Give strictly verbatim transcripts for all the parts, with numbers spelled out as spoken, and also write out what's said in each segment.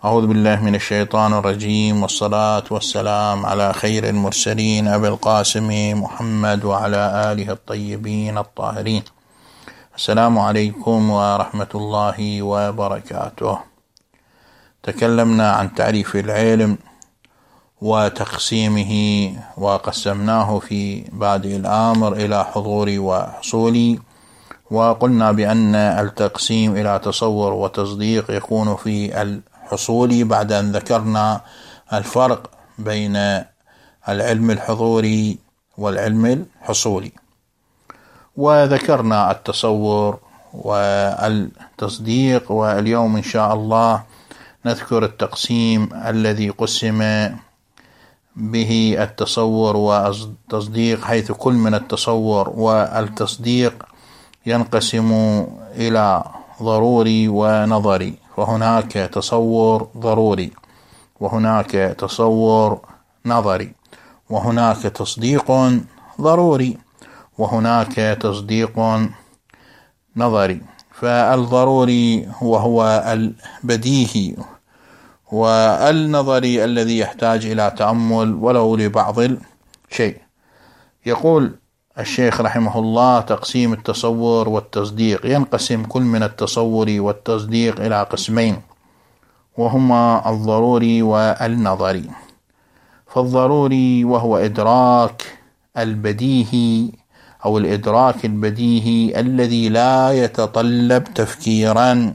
أعوذ بالله من الشيطان الرجيم، والصلاة والسلام على خير المرسلين أبي القاسم محمد وعلى آله الطيبين الطاهرين. السلام عليكم ورحمة الله وبركاته. تكلمنا عن تعريف العلم وتقسيمه، وقسمناه في بادئ الأمر إلى حضوري وحصولي، وقلنا بأن التقسيم إلى تصور وتصديق يكون في الحصولي بعد أن ذكرنا الفرق بين العلم الحضوري والعلم الحصولي، وذكرنا التصور والتصديق. واليوم إن شاء الله نذكر التقسيم الذي قسم به التصور والتصديق، حيث كل من التصور والتصديق ينقسم إلى ضروري ونظري، فهناك تصور ضروري وهناك تصور نظري وهناك تصديق ضروري وهناك تصديق نظري. فالضروري وهو البديهي، والنظري الذي يحتاج إلى تأمل ولو لبعض الشيء. يقول الشيخ رحمه الله: تقسيم التصور والتصديق. ينقسم كل من التصور والتصديق إلى قسمين، وهما الضروري والنظري. فالضروري وهو إدراك البديهي أو الإدراك البديهي الذي لا يتطلب تفكيرا،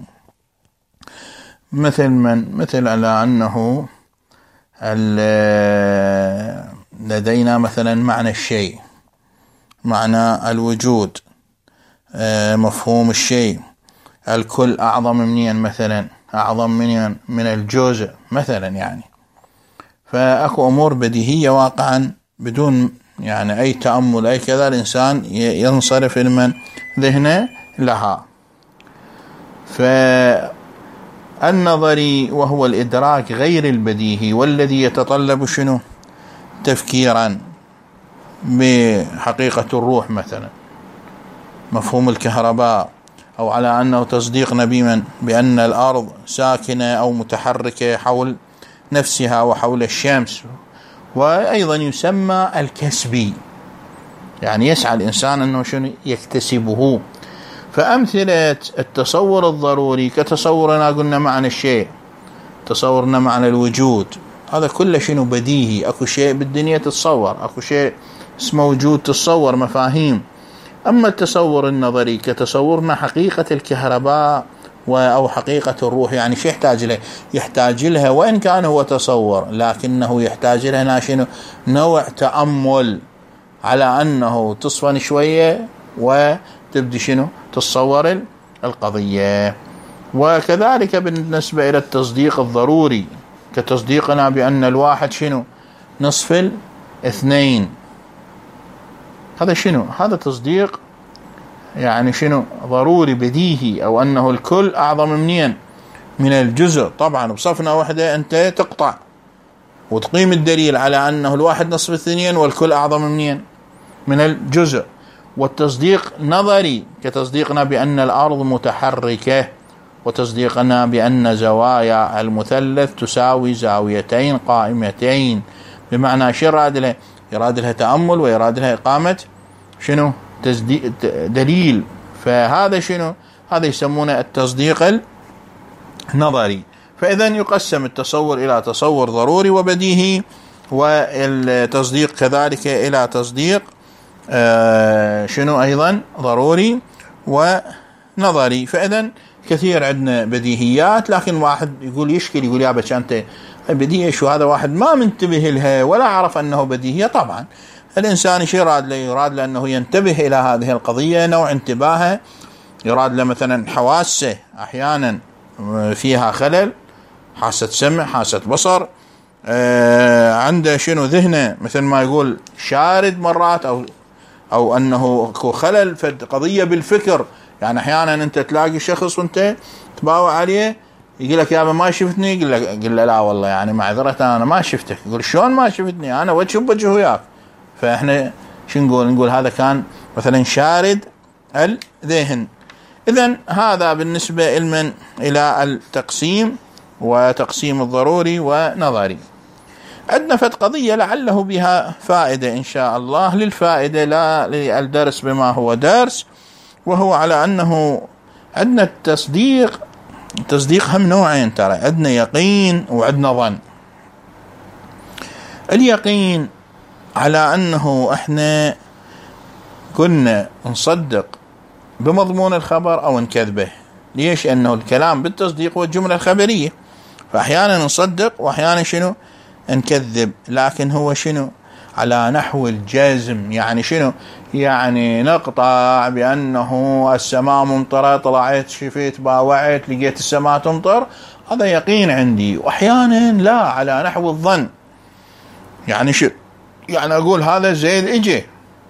مثل من مثل على أنه لدينا مثلا معنى الشيء، معنى الوجود، مفهوم الشيء، الكل أعظم منين مثلا، أعظم منين من الجزء مثلا. يعني فأكو أمور بديهية واقعا بدون يعني أي تأمل أي كذا، الإنسان ينصرف لمن ذهنه لها. فالنظري وهو الإدراك غير البديهي والذي يتطلب شنو؟ تفكيرا بحقيقة الروح مثلا، مفهوم الكهرباء، أو على أنه تصديق نبيا بأن الأرض ساكنة أو متحركة حول نفسها وحول الشمس. وأيضا يسمى الكسبي، يعني يسعى الإنسان أنه شنو يكتسبه. فأمثلة التصور الضروري كتصورنا قلنا معنى الشيء، تصورنا معنى الوجود، هذا كله شنو بديهي، أكو شيء بالدنيا تتصور، أكو شيء اسمه وجود تتصور، مفاهيم. أما التصور النظري كتصورنا حقيقة الكهرباء أو حقيقة الروح، يعني شيء يحتاج له يحتاج لها وإن كان هو تصور، لكنه يحتاج لها شنو؟ نوع تأمل، على أنه تصفن شوية وتبدي شنو تصور القضية. وكذلك بالنسبة إلى التصديق الضروري كتصديقنا بأن الواحد شنو نصف الاثنين، هذا شنو؟ هذا تصديق يعني شنو ضروري بديهي، أو أنه الكل أعظم منين من الجزء. طبعا بصفنا واحدة أنت تقطع وتقيم الدليل على أنه الواحد نصف الاثنين والكل أعظم منين من الجزء. والتصديق نظري كتصديقنا بأن الأرض متحركة، وتصديقنا بأن زوايا المثلث تساوي زاويتين قائمتين، بمعنى شو يراد لها؟ يراد لها تأمل ويراد لها إقامة شنو دليل. فهذا شنو؟ هذا يسمونه التصديق النظري. فإذا يقسم التصور إلى تصور ضروري وبديهي، والتصديق كذلك إلى تصديق آه شنو أيضا ضروري ونظري. فإذا كثير عندنا بديهيات، لكن واحد يقول يشكل يقول يا بس أنت بديهية شو هذا؟ واحد ما منتبه لها ولا عرف أنه بديهية. طبعا الإنسان شيء يراد له؟ يراد له أنه ينتبه إلى هذه القضية، نوع انتباهه، يراد له مثلا حواسه أحيانا فيها خلل، حاسة سمع، حاسة بصر، آه عنده شنو ذهنه مثل ما يقول شارد مرات، أو أو أنه خلل في قضية بالفكر. يعني أحيانا أنت تلاقي شخص وأنت تباوع عليه يقول لك يا ابا ما شفتني، يقول لك قل له لا والله يعني معذرة أنا ما شفتك. يقول شلون ما شفتني؟ أنا وجه بوجه وياك. فإحنا شو نقول؟ نقول هذا كان مثلا شارد الذهن. إذن هذا بالنسبة لمن إلى التقسيم وتقسيم الضروري ونظري. عندنا فت قضية لعله بها فائدة إن شاء الله، للفائدة لا للدرس بما هو درس، وهو على أنه عندنا التصديق. التصديق هم نوعين ترى، عندنا يقين وعندنا ظن. اليقين على أنه إحنا كنا نصدق بمضمون الخبر أو نكذبه. ليش؟ أنه الكلام بالتصديق والجملة الخبرية، فأحيانا نصدق وأحيانا شنو نكذب. لكن هو شنو على نحو الجزم، يعني شنو يعني نقطع بأنه السماء ممطرة، طلعت شفيت باوعت لقيت السماء تمطر، هذا يقين عندي. وأحيانا لا، على نحو الظن، يعني شو يعني أقول هذا زيد إجي،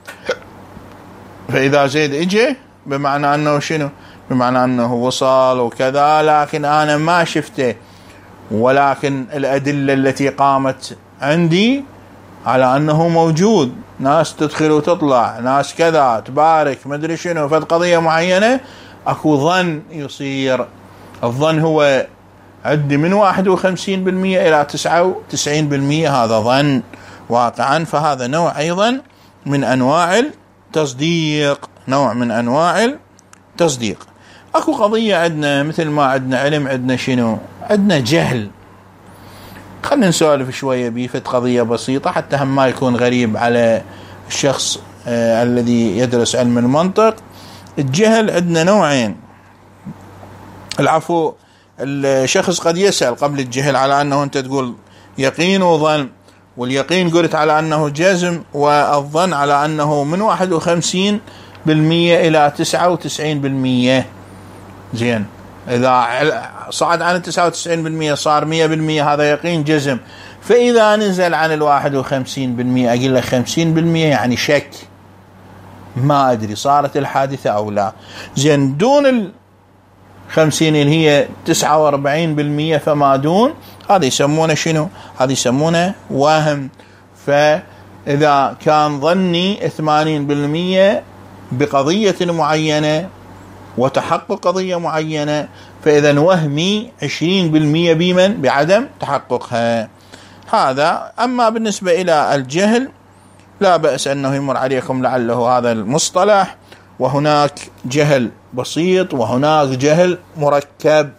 فإذا زيد إجي بمعنى أنه شنو بمعنى أنه وصل وكذا، لكن أنا ما شفته، ولكن الأدلة التي قامت عندي على أنه موجود، ناس تدخل وتطلع، ناس كذا تبارك مدري شنو، فد قضية معينة أكو ظن يصير. الظن هو عندي من واحد وخمسين بالمئة إلى تسعة وتسعين بالمئة، هذا ظن واقعا. فهذا نوع أيضا من أنواع التصديق، نوع من أنواع التصديق. أكو قضية عندنا مثل ما عندنا علم، عندنا شنو عندنا جهل. خلنا نسولف شوية بيه، قضية بسيطة حتى هم ما يكون غريب على الشخص آه الذي يدرس علم المنطق. الجهل عندنا نوعين. العفو، الشخص قد يسأل قبل الجهل على أنه أنت تقول يقين وظن، واليقين قلت على أنه جزم، والظن على أنه من واحد وخمسين بالمية إلى تسعة وتسعين بالمية. زين، إذا صعد عن التسعة وتسعين بالمية صار مية بالمية، هذا يقين جزم. فإذا نزل عن الواحد وخمسين بالمية أقول له خمسين بالمية يعني شك، ما أدري صارت الحادثة أو لا. زين، دون الخمسين اللي هي تسعة وأربعين بالمية فما دون، هذا يسمونه شنو؟ هذا يسمونه وهم. فإذا كان ظني ثمانين بالمية بقضية معينة وتحقق قضية معينة، فإذا وهمي عشرين بالمية بمن؟ بعدم تحققها. هذا. أما بالنسبة إلى الجهل لا بأس أنه يمر عليكم لعله هذا المصطلح. وهناك جهل بسيط وهناك جهل مركب.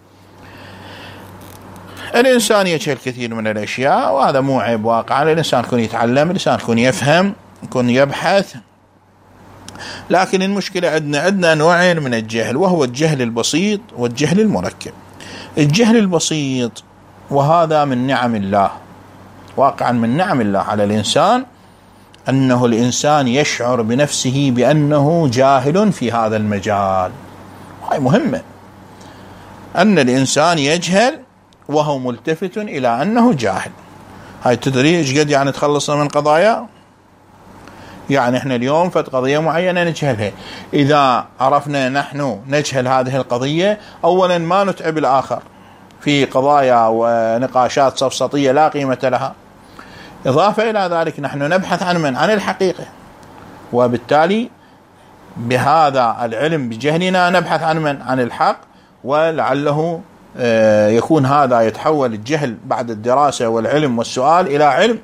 الإنسان يجهل كثير من الأشياء، وهذا مو عيب واقعا. الإنسان يكون يتعلم، الإنسان يكون يفهم، يكون يبحث. لكن المشكلة عندنا عندنا نوعين من الجهل، وهو الجهل البسيط والجهل المركب. الجهل البسيط وهذا من نعم الله، واقعا من نعم الله على الإنسان، أنه الإنسان يشعر بنفسه بأنه جاهل في هذا المجال. هاي مهمة، أن الإنسان يجهل وهو ملتفت إلى أنه جاهل. هاي تدري إيش قد يعني تخلصنا من قضايا؟ يعني إحنا اليوم فت قضية معينة نجهلها، إذا عرفنا نحن نجهل هذه القضية، أولا ما نتعب الآخر في قضايا ونقاشات سفسطية لا قيمة لها. إضافة إلى ذلك نحن نبحث عن من؟ عن الحقيقة، وبالتالي بهذا العلم بجهلنا نبحث عن من؟ عن الحق. ولعله يكون هذا يتحول الجهل بعد الدراسة والعلم والسؤال إلى علم.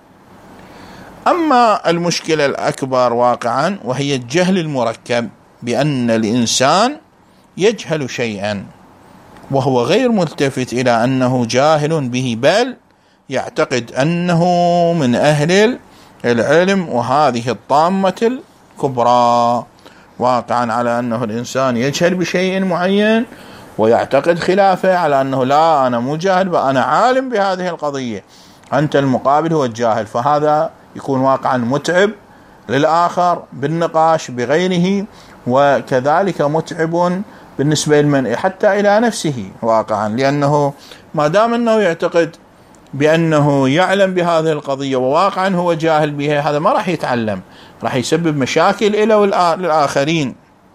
أما المشكلة الأكبر واقعا وهي الجهل المركب، بأن الإنسان يجهل شيئا وهو غير ملتفت إلى أنه جاهل به، بل يعتقد أنه من أهل العلم، وهذه الطامة الكبرى. واقعا على أنه الإنسان يجهل بشيء معين ويعتقد خلافه، على أنه لا أنا مو جاهل، أنا عالم بهذه القضية، أنت المقابل هو الجاهل. فهذا يكون واقعا متعب للآخر بالنقاش بغيره، وكذلك متعب بالنسبة لمن حتى إلى نفسه واقعا، لأنه ما دام أنه يعتقد بأنه يعلم بهذه القضية وواقعا هو جاهل بها، هذا ما راح يتعلم، راح يسبب مشاكل إلى والآخرين.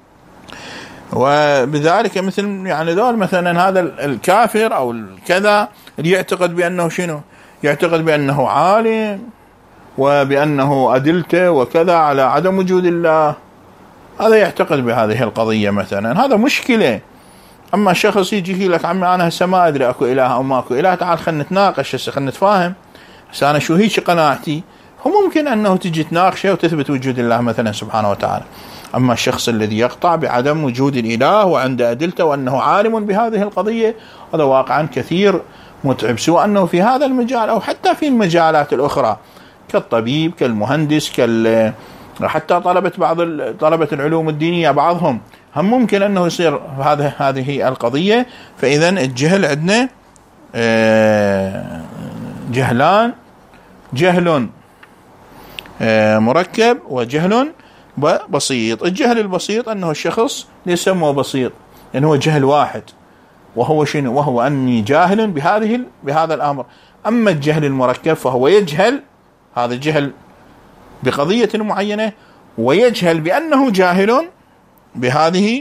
وبذلك مثل يعني دول مثلا هذا الكافر أو الكذا اللي يعتقد بأنه شنو؟ يعتقد بأنه عالم وبأنه أدلته وكذا على عدم وجود الله، هذا يعتقد بهذه القضية مثلا. هذا مشكلة، أما شخص يجي لك عمي أنا هسه ما أدري أكو إله أو ماكو إله، تعال خلنا نتناقش هسه، خلنا نتفاهم هسه أنا شو هيك قناعتي. هو ممكن أنه تجي تناقشه وتثبت وجود الله مثلا سبحانه وتعالى. أما الشخص الذي يقطع بعدم وجود الإله وعنده أدلته وأنه عالم بهذه القضية، هذا واقعا كثير متعب، سواء أنه في هذا المجال أو حتى في المجالات الأخرى كالطبيب كالمهندس كال حتى طلبة بعض طلبة العلوم الدينية بعضهم هم ممكن أنه يصير هذا هذه القضية. فإذا الجهل عندنا جهلان، جهل مركب وجهل بسيط. الجهل البسيط أنه الشخص ليس هو بسيط، لأنه هو جهل واحد، وهو شنو؟ وهو أني جاهل بهذه بهذا الأمر. أما الجهل المركب فهو يجهل، هذا جهل بقضية معينة، ويجهل بأنه جاهل بهذه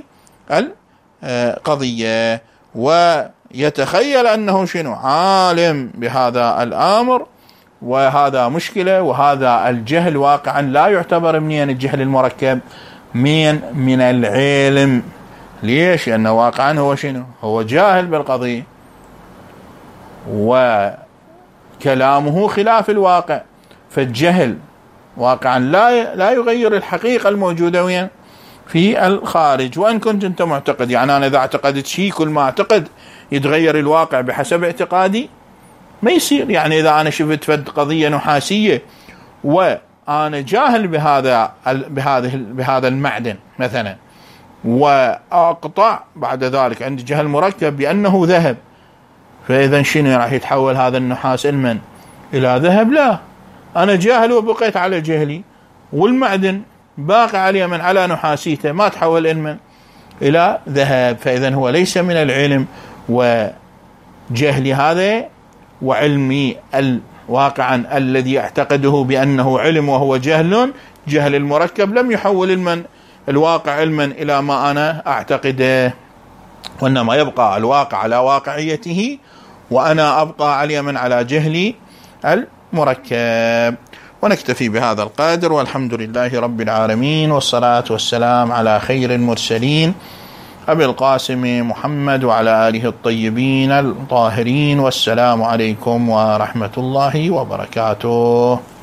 القضية، ويتخيل أنه شنو؟ عالم بهذا الأمر، وهذا مشكلة. وهذا الجهل واقعا لا يعتبر منين الجهل المركب من من العلم. ليش؟ لأنه واقعا هو شنو؟ هو جاهل بالقضية وكلامه خلاف الواقع. فالجهل واقعا لا لا يغير الحقيقة الموجودة وين في الخارج. وأن كنت أنت معتقد، يعني أنا إذا اعتقدت شيء كل ما اعتقد يتغير الواقع بحسب اعتقادي، ما يصير. يعني إذا أنا شفت فد قضية نحاسية وأنا جاهل بهذا بهذا بهذا المعدن مثلا، وأقطع بعد ذلك عندي جهل مركب بأنه ذهب، فإذا شنو راح يتحول هذا النحاس علما إلى ذهب؟ لا، أنا جاهل وبقيت على جهلي، والمعدن باقي عليه من على نحاسيته، ما تحول علما إلى ذهب. فإذا هو ليس من العلم، وجهلي هذا وعلمي واقعا الذي أعتقده بأنه علم وهو جهل، جهل المركب لم يحول علما الواقع علما إلى ما أنا أعتقده، وإنما يبقى الواقع على واقعيته وأنا أبقى عليه من على جهلي المركب. ونكتفي بهذا القدر، والحمد لله رب العالمين، والصلاة والسلام على خير المرسلين أبي القاسم محمد وعلى آله الطيبين الطاهرين. والسلام عليكم ورحمة الله وبركاته.